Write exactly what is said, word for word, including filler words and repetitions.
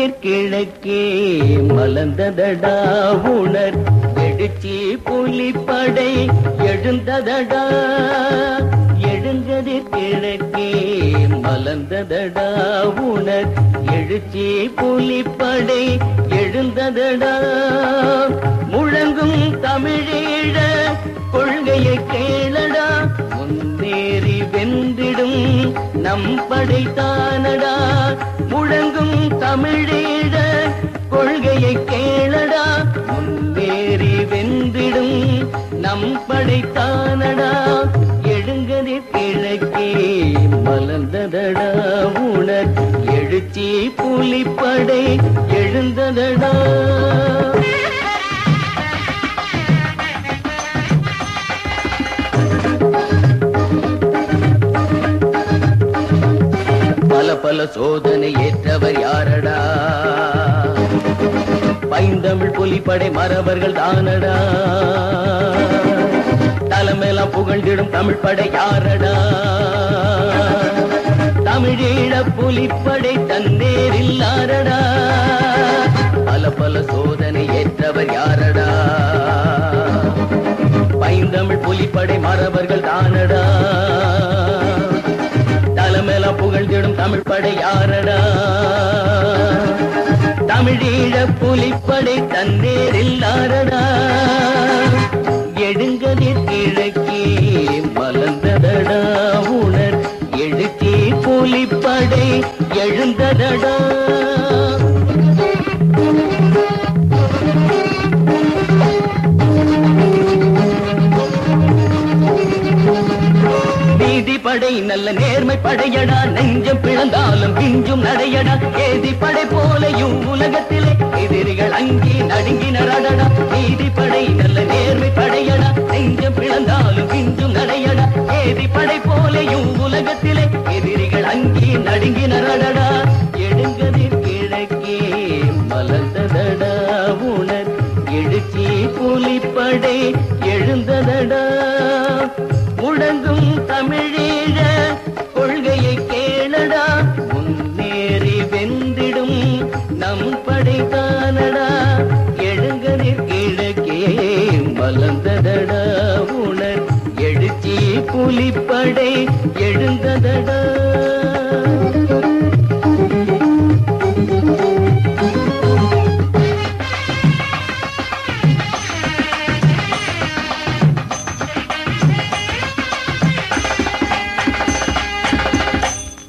எழுங்கதிர் கிழக்கே மலர்ந்ததடா உணர் எழுச்சி புலிப்படை எழுந்ததடா எழுங்கதிர் கிழக்கே மலர்ந்ததடா உணர் எழுச்சி புலிப்படை எழுந்ததடா முழங்கும் தமிழீழ கொள்கையை கேளடா முன்னேறி வென்றிடும் நம் படைத்தானடா முழங்கும் தமிழீழ கொள்கையை கேளடா முன்னேறி வென்றிடும் நம் படைத்தானடா எழுங்கதிர் கிழக்கே மலர்ந்ததடா உணர் எழுச்சி புலிப்படை எழுந்ததடா பல பல சோதனை ஏற்றவர் யாரடா பைந்தமிழ் புலிப்படை மறவர்கள் தானடா தலைமையெல்லாம் புகழ்ந்திடும் தமிழ் படை யாரடா தமிழீழ புலிப்படை தன்னேரில்லாரடா பல பல சோதனை ஏற்றவர் யாரடா பைந்தமிழ் புலிப்படை மறவர்கள் தானடா தலைமையெல்லாம் புகழ்ந்திடும் தமிழ் படை யாரடா தமிழீழ புலிப்படை தன்னேரில்லாரடா எழுங்கதிர் கிழக்கே மலர்ந்ததடா உணர் எழுச்சி புலிப்படை எழுந்ததடா நீதிப்படை நல்ல நேர்மை படையடா நெஞ்சம் பிளந்தாலும் பிஞ்சும் நடையடா ஏதிப்படை போலையும் உலகத்திலே எதிரிகள் அங்கே நடுங்கினரடா நீதிப்படை நல்ல நேர்மை படையடா நெஞ்சம் பிளந்தாலும் பிஞ்சும் நடையடா ஏதிப்படை போலையும் உலகத்திலே எதிரிகள் அங்கே நடுங்கினரடா எழுங்கதிர் கிழக்கே மலர்ந்ததடா உணர் எழுச்சி புலிப்படை எழுந்ததடா முழங்கும் தமிழீழ கொள்கையை கேளடா முன்னேறி வென்றிடும் நம் படைத்தானடா எழுங்கதிர் கிழக்கே மலர்ந்ததடா உணர் எழுச்சி புலிப்படை எழுந்ததடா